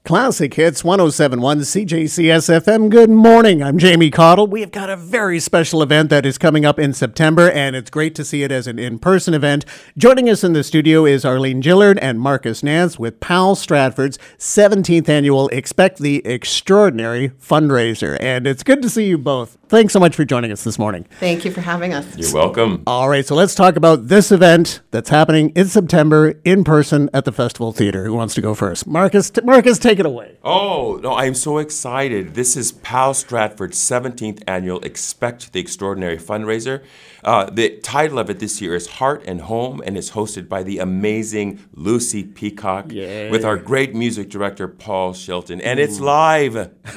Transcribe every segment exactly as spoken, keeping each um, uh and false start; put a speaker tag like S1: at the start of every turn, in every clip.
S1: Classic Hits one oh seven point one C J C S F M. Good morning. I'm Jamie Cottle. We have got a very special event that is coming up in September, and it's great to see it as an in-person event. Joining us in the studio is Arlene Gillard and Marcus Nance with Pal Stratford's seventeenth annual Expect the Extraordinary fundraiser. And it's good to see you both. Thanks so much for joining us this morning.
S2: Thank you for having us.
S3: You're welcome.
S1: All right, so let's talk about this event that's happening in September in person at the Festival Theatre. Who wants to go first? Marcus, t- Marcus, take it away.
S3: Oh, no, I'm so excited. This is Pal Stratford's seventeenth annual Expect the Extraordinary fundraiser. Uh, the title of it this year is Heart and Home, and it's hosted by the amazing Lucy Peacock
S1: Yay.
S3: with our great music director, Paul Shilton. And it's live.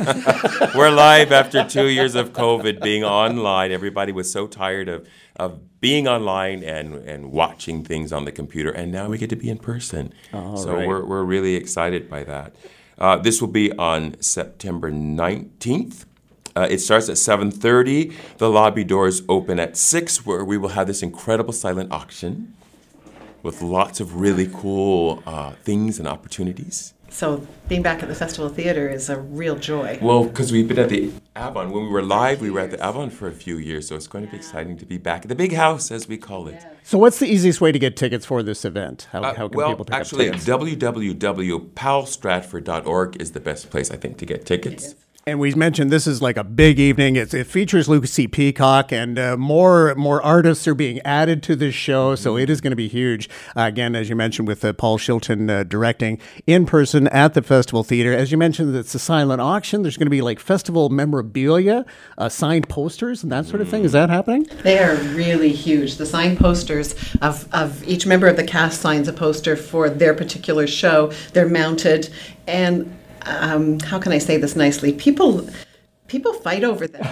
S3: We're live after two years of COVID being online. Everybody was so tired of, of being online and, and watching things on the computer, and now we get to be in person.
S1: All
S3: so
S1: right.
S3: we're, we're really excited by that. Uh, this will be on September nineteenth. Uh, it starts at seven thirty. The lobby doors open at six, where we will have this incredible silent auction with lots of really cool uh, things and opportunities.
S2: So being back at the Festival Theatre is a real joy.
S3: Well, because we've been at the Avon. When we were live, we were at the Avon for a few years, so it's going to be exciting to be back at the big house, as we call it.
S1: So what's the easiest way to get tickets for this event? How,
S3: Uh,
S1: how can
S3: well,
S1: people pick
S3: actually,
S1: up tickets?
S3: w w w dot pal stratford dot org is the best place, I think, to get tickets.
S1: And we mentioned this is like a big evening. It's, it features Lucy Peacock, and uh, more more artists are being added to this show, so it is going to be huge. Uh, again, as you mentioned, with uh, Paul Shilton uh, directing in person at the Festival Theatre. As you mentioned, it's a silent auction. There's going to be like festival memorabilia, uh, signed posters, and that sort of thing. Is that happening?
S2: They are really huge. The signed posters of, of each member of the cast signs a poster for their particular show. They're mounted, and um, how can I say this nicely? People people fight over them.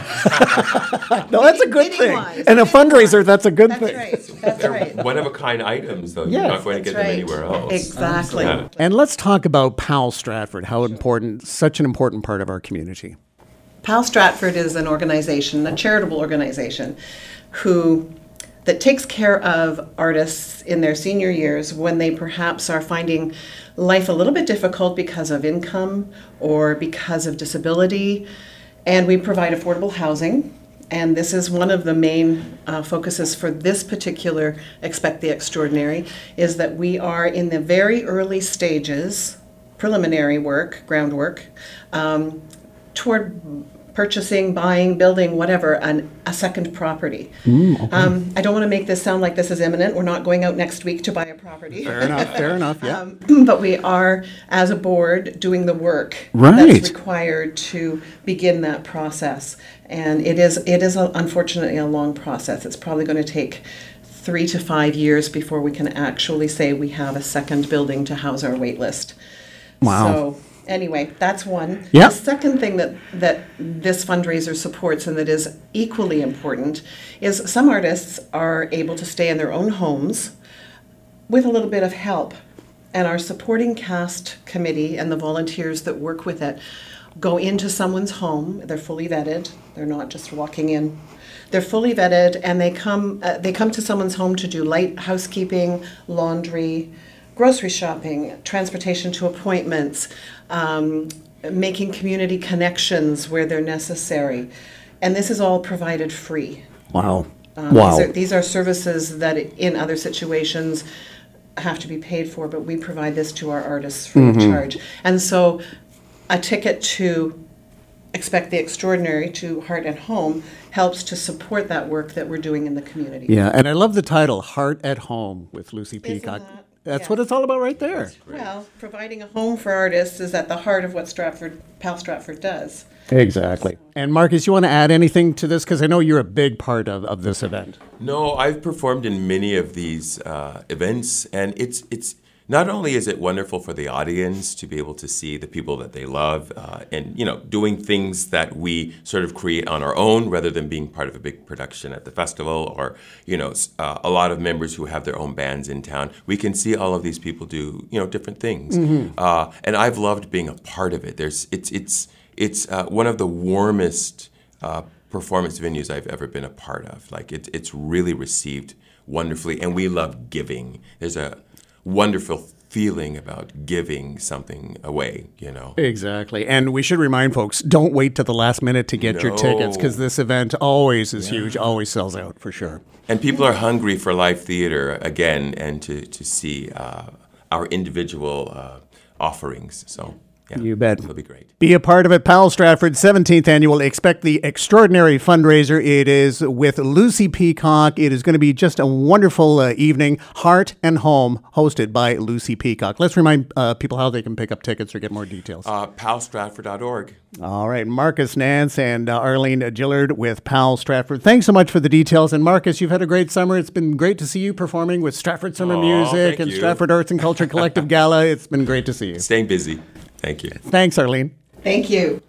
S1: No, that's a good thing.
S2: Bidding-wise,
S1: And a
S2: bidding-wise.
S1: fundraiser, that's a good
S2: That's
S1: thing.
S2: right. That's
S3: They're
S2: right.
S3: one-of-a-kind items, though.
S1: Yes,
S3: You're not going to
S2: That's
S3: get them
S2: right.
S3: anywhere else.
S2: Exactly.
S3: Yeah.
S1: And let's talk about Pal Stratford, how important, such an important part of our community.
S2: Pal Stratford is an organization, a charitable organization, who that takes care of artists in their senior years when they perhaps are finding life a little bit difficult because of income or because of disability. And we provide affordable housing. And this is one of the main uh, focuses for this particular Expect the Extraordinary, is that we are in the very early stages, preliminary work, groundwork, um, toward purchasing, buying, building, whatever, an, a second property.
S1: Mm, okay.
S2: um, I don't want to make this sound like this is imminent. We're not going out next week to buy a property.
S1: Fair enough, fair enough, yeah.
S2: Um, but we are, as a board, doing the work
S1: Right.
S2: that's required to begin that process. And it is, it is a, unfortunately a long process. It's probably going to take three to five years before we can actually say we have a second building to house our wait list.
S1: Wow.
S2: So anyway, that's one.
S1: Yeah.
S2: The second thing that, that this fundraiser supports, and that is equally important, is some artists are able to stay in their own homes with a little bit of help. And our supporting cast committee and the volunteers that work with it go into someone's home. They're fully vetted. They're not just walking in. They're fully vetted, and they come uh, they come to someone's home to do light housekeeping, laundry, grocery shopping, transportation to appointments, um, making community connections where they're necessary. And this is all provided free.
S1: Wow.
S2: Um,
S1: wow.
S2: These are, these are services that in other situations have to be paid for, but we provide this to our artists free
S1: Mm-hmm.
S2: of charge. And so a ticket to Expect the Extraordinary, to Heart at Home, helps to support that work that we're doing in the community.
S1: Yeah, and I love the title, Heart at Home with Lucy Peacock.
S2: that-
S1: That's
S2: yeah.
S1: what it's all about right there.
S2: Well, providing a home for artists is at the heart of what Stratford, Pal Stratford does.
S1: Exactly. And Marcus, you want to add anything to this? Because I know you're a big part of, of this event.
S3: No, I've performed in many of these uh, events, and it's it's not only is it wonderful for the audience to be able to see the people that they love, uh, and you know, doing things that we sort of create on our own rather than being part of a big production at the festival, or you know, s- uh, a lot of members who have their own bands in town. We can see all of these people do you know different things, uh, and I've loved being a part of it. There's it's it's it's uh, one of the warmest Uh, performance venues I've ever been a part of. Like it, it's really received wonderfully, and we love giving. There's a wonderful feeling about giving something away, you know.
S1: Exactly. And we should remind folks, don't wait to the last minute to get your
S3: No.
S1: tickets, because this event always is huge, always sells out for sure.
S3: And people are hungry for live theater again, and to, to see uh, our individual uh, offerings. So, yeah,
S1: You bet.
S3: It'll be great.
S1: Be a part of it. Powell Stratford's seventeenth annual Expect the Extraordinary fundraiser. It is with Lucy Peacock. It is going to be just a wonderful uh, evening. Heart and Home, hosted by Lucy Peacock. Let's remind uh, people how they can pick up tickets or get more details.
S3: Uh, powell stratford dot org.
S1: All right. Marcus Nance and uh, Arlene Gillard with Powell Stratford. Thanks so much for the details. And Marcus, you've had a great summer. It's been great to see you performing with Stratford Summer
S3: Oh,
S1: Music
S3: thank
S1: and
S3: you.
S1: Stratford Arts and Culture Collective Gala. It's been great to see you.
S3: Staying busy. Thank you.
S1: Thanks, Arlene.
S2: Thank you.